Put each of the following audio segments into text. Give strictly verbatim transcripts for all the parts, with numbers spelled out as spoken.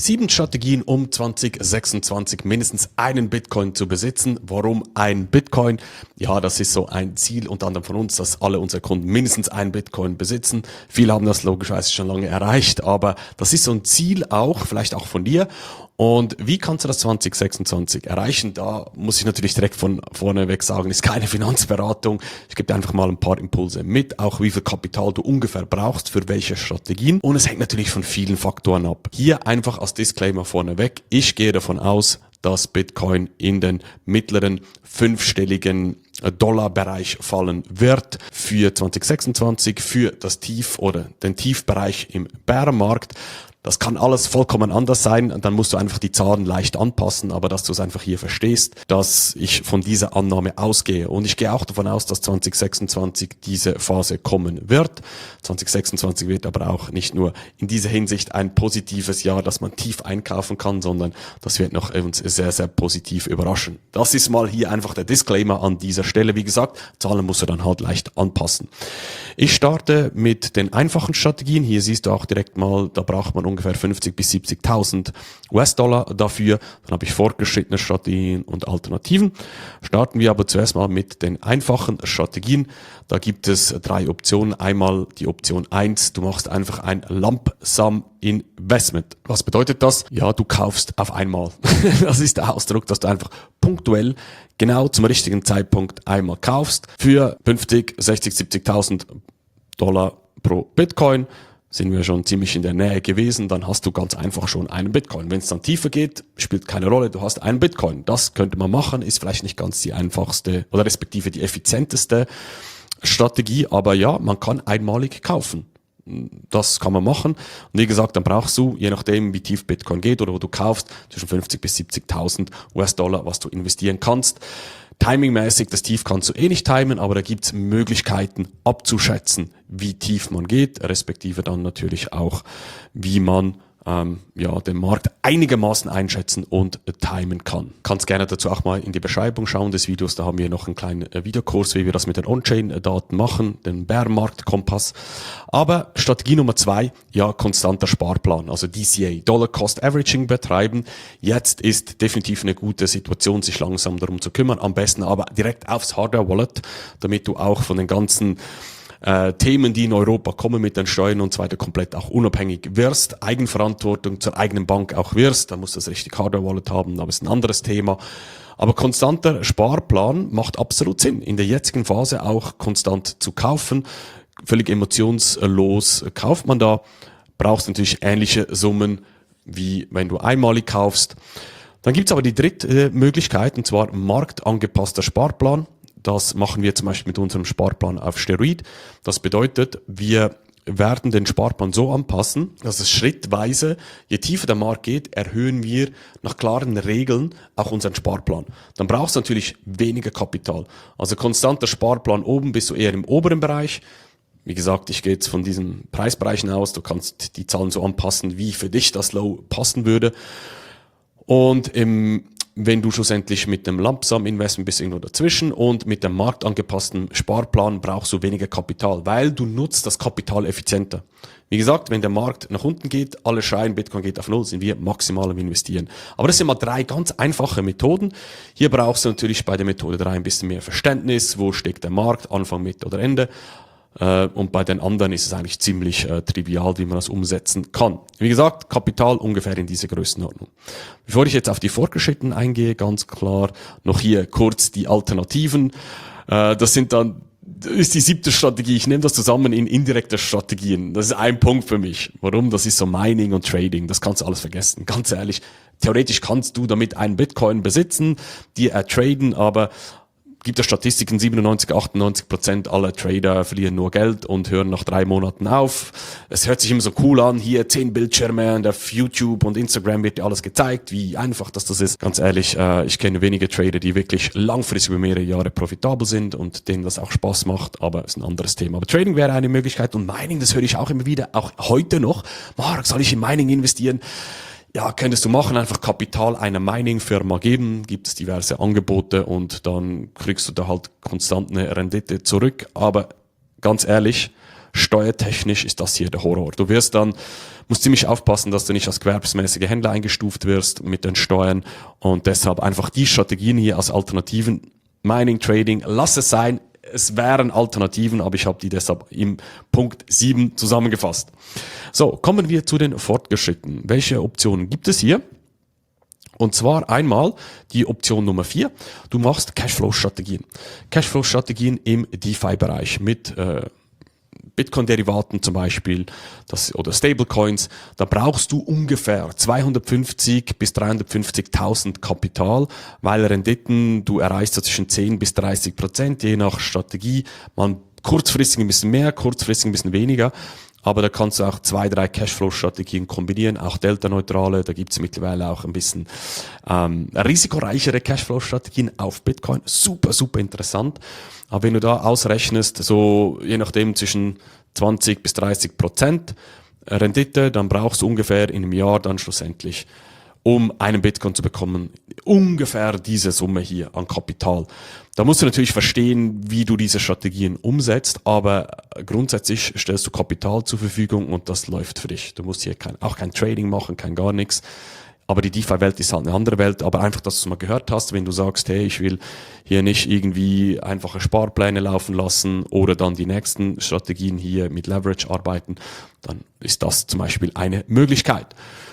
Sieben Strategien, um zwanzig sechsundzwanzig mindestens einen Bitcoin zu besitzen. Warum ein Bitcoin? Ja, das ist so ein Ziel unter anderem von uns, dass alle unsere Kunden mindestens einen Bitcoin besitzen. Viele haben das logischerweise schon lange erreicht, aber das ist so ein Ziel auch, vielleicht auch von dir. Und wie kannst du das zwanzig sechsundzwanzig erreichen? Da muss ich natürlich direkt von vorne weg sagen, ist keine Finanzberatung. Ich gebe dir einfach mal ein paar Impulse mit, auch wie viel Kapital du ungefähr brauchst für welche Strategien. Und es hängt natürlich von vielen Faktoren ab. Hier einfach als Disclaimer vorne weg. Ich gehe davon aus, dass Bitcoin in den mittleren fünfstelligen Dollarbereich fallen wird für zwanzig sechsundzwanzig, für das Tief oder den Tiefbereich im Bärenmarkt. Das kann alles vollkommen anders sein, dann musst du einfach die Zahlen leicht anpassen, aber dass du es einfach hier verstehst, dass ich von dieser Annahme ausgehe. Und ich gehe auch davon aus, dass zwanzig sechsundzwanzig diese Phase kommen wird. zwanzig sechsundzwanzig wird aber auch nicht nur in dieser Hinsicht ein positives Jahr, dass man tief einkaufen kann, sondern das wird noch uns sehr, sehr positiv überraschen. Das ist mal hier einfach der Disclaimer an dieser Stelle. Wie gesagt, Zahlen musst du dann halt leicht anpassen. Ich starte mit den einfachen Strategien. Hier siehst du auch direkt mal, da braucht man ungefähr fünfzig bis siebzigtausend U S-Dollar dafür. Dann habe ich fortgeschrittene Strategien und Alternativen. Starten wir aber zuerst mal mit den einfachen Strategien. Da gibt es drei Optionen. Einmal die Option eins, du machst einfach ein Lump Sum Investment. Was bedeutet das? Ja, du kaufst auf einmal. Das ist der Ausdruck, dass du einfach punktuell genau zum richtigen Zeitpunkt einmal kaufst. Für fünfzig, sechzig, siebzigtausend Dollar pro Bitcoin sind wir schon ziemlich in der Nähe gewesen, dann hast du ganz einfach schon einen Bitcoin. Wenn es dann tiefer geht, spielt keine Rolle, du hast einen Bitcoin. Das könnte man machen, ist vielleicht nicht ganz die einfachste oder respektive die effizienteste Strategie, aber ja, man kann einmalig kaufen. Das kann man machen. Und wie gesagt, dann brauchst du, je nachdem wie tief Bitcoin geht oder wo du kaufst, zwischen fünfzig bis siebzigtausend U S-Dollar, was du investieren kannst. Timingmäßig, das Tief kannst du eh nicht timen, aber da gibt's Möglichkeiten abzuschätzen, wie tief man geht, respektive dann natürlich auch, wie man ähm, ja den Markt einigermaßen einschätzen und äh, timen kann. Kannst gerne dazu auch mal in die Beschreibung schauen des Videos, da haben wir noch einen kleinen äh, Videokurs, wie wir das mit den On-Chain-Daten machen, den Bärenmarkt-Kompass. Aber Strategie Nummer zwei, ja, konstanter Sparplan, also D C A, Dollar Cost Averaging betreiben. Jetzt ist definitiv eine gute Situation, sich langsam darum zu kümmern, am besten aber direkt aufs Hardware-Wallet, damit du auch von den ganzen Äh, Themen, die in Europa kommen mit den Steuern und so weiter, komplett auch unabhängig wirst, Eigenverantwortung zur eigenen Bank auch wirst, da musst du das richtig Hardware-Wallet haben, aber ist ein anderes Thema. Aber konstanter Sparplan macht absolut Sinn, in der jetzigen Phase auch konstant zu kaufen, völlig emotionslos kauft man da, brauchst natürlich ähnliche Summen, wie wenn du einmalig kaufst. Dann gibt's aber die dritte Möglichkeit, und zwar marktangepasster Sparplan. Das machen wir zum Beispiel mit unserem Sparplan auf Steroid. Das bedeutet, wir werden den Sparplan so anpassen, dass es schrittweise, je tiefer der Markt geht, erhöhen wir nach klaren Regeln auch unseren Sparplan. Dann brauchst du natürlich weniger Kapital. Also konstanter Sparplan oben bist du eher im oberen Bereich. Wie gesagt, ich gehe jetzt von diesen Preisbereichen aus. Du kannst die Zahlen so anpassen, wie für dich das Low passen würde. Und im wenn du schlussendlich mit dem Lump Sum Investment bist irgendwo dazwischen und mit dem marktangepassten Sparplan brauchst du weniger Kapital, weil du nutzt das Kapital effizienter. Wie gesagt, wenn der Markt nach unten geht, alle schreien, Bitcoin geht auf Null, sind wir maximal am Investieren. Aber das sind mal drei ganz einfache Methoden. Hier brauchst du natürlich bei der Methode drei ein bisschen mehr Verständnis, wo steckt der Markt, Anfang, Mitte oder Ende. Und bei den anderen ist es eigentlich ziemlich äh, trivial, wie man das umsetzen kann. Wie gesagt, Kapital ungefähr in dieser Größenordnung. Bevor ich jetzt auf die Fortgeschrittenen eingehe, ganz klar noch hier kurz die Alternativen. Äh, das sind dann, das ist die siebte Strategie. Ich nehme das zusammen in indirekte Strategien. Das ist ein Punkt für mich. Warum? Das ist so Mining und Trading. Das kannst du alles vergessen. Ganz ehrlich, theoretisch kannst du damit einen Bitcoin besitzen, dir ertraden, aber gibt es Statistiken, siebenundneunzig, achtundneunzig Prozent aller Trader verlieren nur Geld und hören nach drei Monaten auf. Es hört sich immer so cool an, hier zehn Bildschirme und auf YouTube und Instagram wird dir alles gezeigt, wie einfach das das ist. Ganz ehrlich, äh, ich kenne wenige Trader, die wirklich langfristig über mehrere Jahre profitabel sind und denen das auch Spaß macht, aber ist ein anderes Thema. Aber Trading wäre eine Möglichkeit und Mining, das höre ich auch immer wieder, auch heute noch. Marc, soll ich in Mining investieren? Ja, könntest du machen, einfach Kapital einer Mining-Firma geben, gibt es diverse Angebote und dann kriegst du da halt konstant eine Rendite zurück. Aber ganz ehrlich, steuertechnisch ist das hier der Horror. Du wirst dann, musst ziemlich aufpassen, dass du nicht als gewerbsmäßiger Händler eingestuft wirst mit den Steuern und deshalb einfach die Strategien hier als Alternativen, Mining, Trading, lass es sein. Es wären Alternativen, aber ich habe die deshalb im Punkt sieben zusammengefasst. So, kommen wir zu den Fortgeschritten. Welche Optionen gibt es hier? Und zwar einmal die Option Nummer vier. Du machst Cashflow-Strategien. Cashflow-Strategien im DeFi-Bereich mit äh, Bitcoin-Derivaten zum Beispiel das, oder Stablecoins. Da brauchst du ungefähr zweihundertfünfzig bis dreihundertfünfzigtausend Kapital, weil Renditen, du erreichst so zwischen zehn bis dreißig Prozent, je nach Strategie. Man kurzfristig ein bisschen mehr, kurzfristig ein bisschen weniger. Aber da kannst du auch zwei, drei Cashflow-Strategien kombinieren, auch delta-neutrale. Da gibt es mittlerweile auch ein bisschen ähm, risikoreichere Cashflow-Strategien auf Bitcoin. Super, super interessant. Aber wenn du da ausrechnest, so je nachdem zwischen zwanzig bis dreißig Prozent Rendite, dann brauchst du ungefähr in einem Jahr dann schlussendlich, um einen Bitcoin zu bekommen, ungefähr diese Summe hier an Kapital. Da musst du natürlich verstehen, wie du diese Strategien umsetzt, aber grundsätzlich stellst du Kapital zur Verfügung und das läuft für dich. Du musst hier kein, auch kein Trading machen, kein gar nichts. Aber die DeFi-Welt ist halt eine andere Welt, aber einfach, dass du es mal gehört hast, wenn du sagst, hey, ich will hier nicht irgendwie einfache Sparpläne laufen lassen oder dann die nächsten Strategien hier mit Leverage arbeiten, dann ist das zum Beispiel eine Möglichkeit.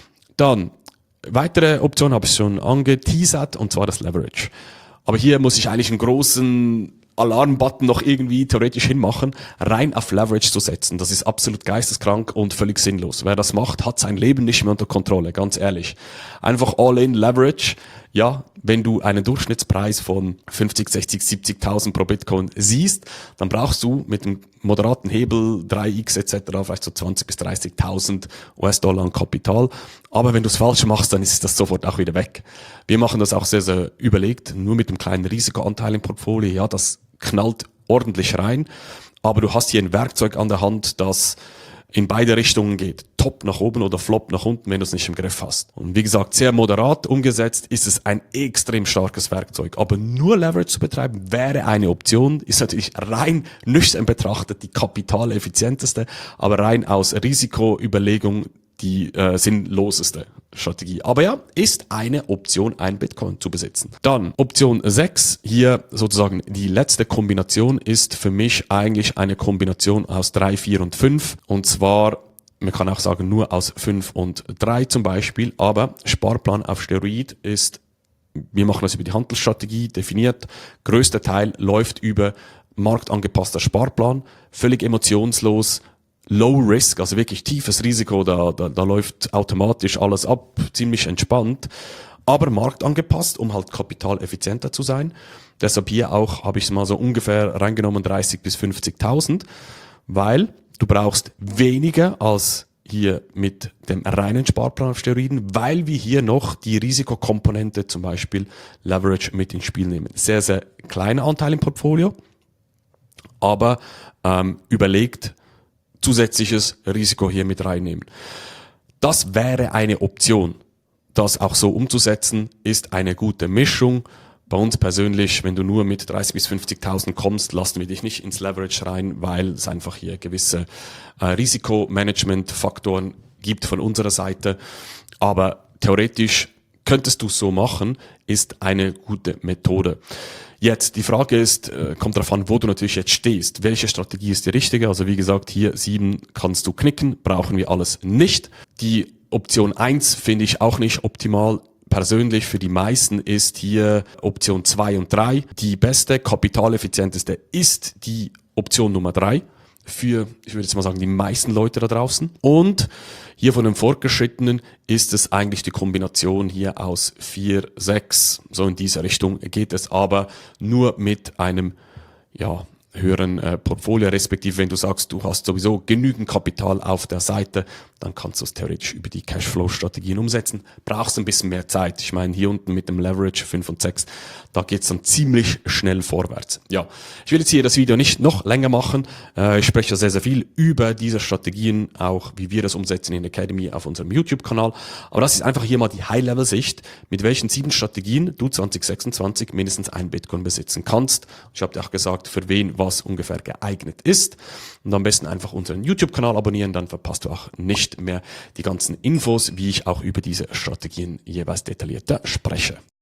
Dann weitere Option habe ich schon angeteasert, und zwar das Leverage. Aber hier muss ich eigentlich einen großen Alarmbutton noch irgendwie theoretisch hinmachen, rein auf Leverage zu setzen. Das ist absolut geisteskrank und völlig sinnlos. Wer das macht, hat sein Leben nicht mehr unter Kontrolle, ganz ehrlich. Einfach all-in Leverage. Ja, wenn du einen Durchschnittspreis von fünfzig, sechzig, siebzigtausend pro Bitcoin siehst, dann brauchst du mit einem moderaten Hebel, drei x et cetera, vielleicht so zwanzig bis dreißigtausend U S-Dollar an Kapital. Aber wenn du es falsch machst, dann ist das sofort auch wieder weg. Wir machen das auch sehr, sehr überlegt, nur mit einem kleinen Risikoanteil im Portfolio. Ja, das knallt ordentlich rein, aber du hast hier ein Werkzeug an der Hand, das in beide Richtungen geht. Top nach oben oder Flop nach unten, wenn du es nicht im Griff hast. Und wie gesagt, sehr moderat umgesetzt ist es ein extrem starkes Werkzeug. Aber nur Leverage zu betreiben wäre eine Option, ist natürlich rein nüchtern betrachtet die kapitaleffizienteste, aber rein aus Risikoüberlegung die äh, sinnloseste Strategie. Aber ja, ist eine Option, ein Bitcoin zu besitzen. Dann Option sechs, hier sozusagen die letzte Kombination, ist für mich eigentlich eine Kombination aus drei, vier und fünf. Und zwar, man kann auch sagen, nur aus fünf und drei zum Beispiel. Aber Sparplan auf Steroid ist, wir machen das über die Handelsstrategie definiert. Größter Teil läuft über marktangepasster Sparplan, völlig emotionslos, Low Risk, also wirklich tiefes Risiko, da, da, da läuft automatisch alles ab, ziemlich entspannt, aber marktangepasst, um halt kapitaleffizienter zu sein. Deshalb hier auch, habe ich es mal so ungefähr reingenommen, dreißig bis fünfzigtausend, weil du brauchst weniger als hier mit dem reinen Sparplan auf Steroiden, weil wir hier noch die Risikokomponente, zum Beispiel Leverage, mit ins Spiel nehmen. Sehr, sehr kleiner Anteil im Portfolio, aber ähm, überlegt, zusätzliches Risiko hier mit reinnehmen. Das wäre eine Option. Das auch so umzusetzen, ist eine gute Mischung. Bei uns persönlich, wenn du nur mit dreißig bis fünfzigtausend kommst, lassen wir dich nicht ins Leverage rein, weil es einfach hier gewisse äh, Risikomanagement-Faktoren gibt von unserer Seite. Aber theoretisch könntest du es so machen, ist eine gute Methode. Jetzt, die Frage ist, äh, kommt darauf an, wo du natürlich jetzt stehst. Welche Strategie ist die richtige? Also wie gesagt, hier sieben kannst du knicken, brauchen wir alles nicht. Die Option eins finde ich auch nicht optimal. Persönlich für die meisten ist hier Option zwei und drei. Die beste, kapitaleffizienteste ist die Option Nummer drei. Für, ich würde jetzt mal sagen, die meisten Leute da draußen. Und hier von den Fortgeschrittenen ist es eigentlich die Kombination hier aus vier, sechs, so in diese Richtung geht es, aber nur mit einem, ja, höheren äh, Portfolio, respektive wenn du sagst, du hast sowieso genügend Kapital auf der Seite, dann kannst du es theoretisch über die Cashflow-Strategien umsetzen. Brauchst ein bisschen mehr Zeit. Ich meine, hier unten mit dem Leverage fünf und sechs, da geht's dann ziemlich schnell vorwärts. Ja, ich will jetzt hier das Video nicht noch länger machen. Äh, ich spreche sehr, sehr viel über diese Strategien, auch wie wir das umsetzen in der Academy auf unserem YouTube-Kanal. Aber das ist einfach hier mal die High-Level-Sicht, mit welchen sieben Strategien du zwanzig sechsundzwanzig mindestens ein Bitcoin besitzen kannst. Ich habe dir auch gesagt, für wen was ungefähr geeignet ist. Und am besten einfach unseren YouTube-Kanal abonnieren, dann verpasst du auch nicht mehr die ganzen Infos, wie ich auch über diese Strategien jeweils detaillierter spreche.